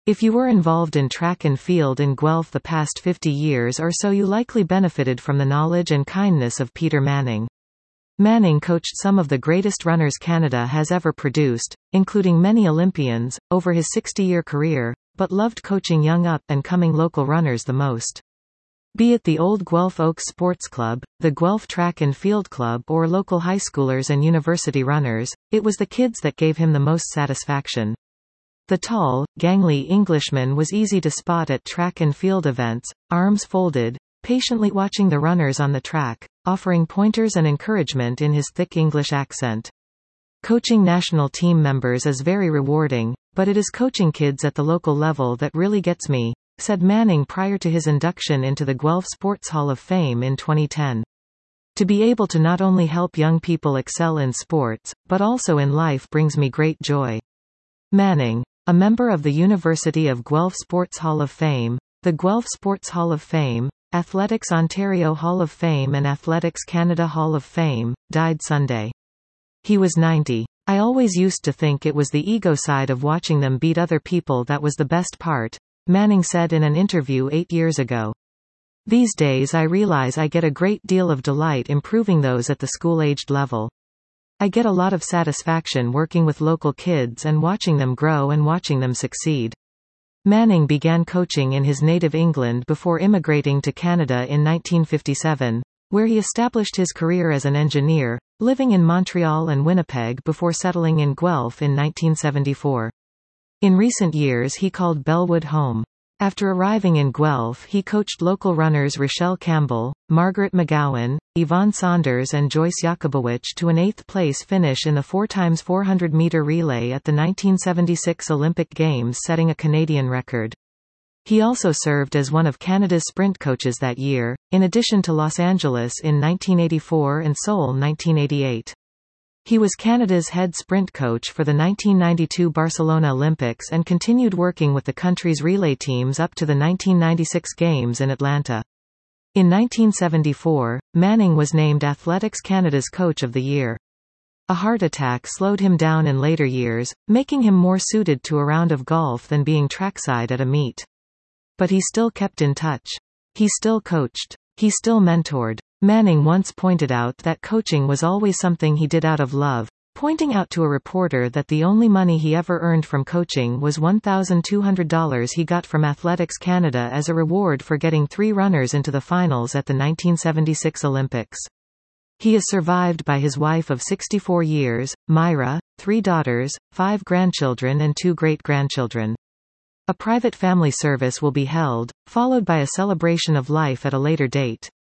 If you were involved in track and field in Guelph the past 50 years or so, you likely benefited from the knowledge and kindness of Peter Manning. Manning coached some of the greatest runners Canada has ever produced, including many Olympians, over his 60-year career, but loved coaching young up-and-coming local runners the most. Be it the old Guelph Oaks Sports Club, the Guelph Track and Field Club, or local high schoolers and university runners, it was the kids that gave him the most satisfaction. The tall, gangly Englishman was easy to spot at track and field events, arms folded, patiently watching the runners on the track, offering pointers and encouragement in his thick English accent. Coaching national team members is very rewarding, but it is coaching kids at the local level that really gets me, said Manning prior to his induction into the Guelph Sports Hall of Fame in 2010. To be able to not only help young people excel in sports, but also in life brings me great joy. Manning, a member of the University of Guelph Sports Hall of Fame, the Guelph Sports Hall of Fame, Athletics Ontario Hall of Fame and Athletics Canada Hall of Fame, died Sunday. He was 90. I always used to think it was the ego side of watching them beat other people that was the best part, Manning said in an interview 8 years ago. These days I realize I get a great deal of delight improving those at the school-aged level. I get a lot of satisfaction working with local kids and watching them grow and watching them succeed. Manning began coaching in his native England before immigrating to Canada in 1957, where he established his career as an engineer, living in Montreal and Winnipeg before settling in Guelph in 1974. In recent years he called Bellwood home. After arriving in Guelph, he coached local runners Rochelle Campbell, Margaret McGowan, Yvonne Saunders and Joyce Yakubowicz to an 8th-place finish in the 4x400-meter relay at the 1976 Olympic Games, setting a Canadian record. He also served as one of Canada's sprint coaches that year, in addition to Los Angeles in 1984 and Seoul 1988. He was Canada's head sprint coach for the 1992 Barcelona Olympics and continued working with the country's relay teams up to the 1996 Games in Atlanta. In 1974, Manning was named Athletics Canada's Coach of the Year. A heart attack slowed him down in later years, making him more suited to a round of golf than being trackside at a meet. But he still kept in touch. He still coached. He still mentored. Manning once pointed out that coaching was always something he did out of love, pointing out to a reporter that the only money he ever earned from coaching was $1,200 he got from Athletics Canada as a reward for getting 3 runners into the finals at the 1976 Olympics. He is survived by his wife of 64 years, Myra, 3 daughters, 5 grandchildren and 2 great-grandchildren. A private family service will be held, followed by a celebration of life at a later date.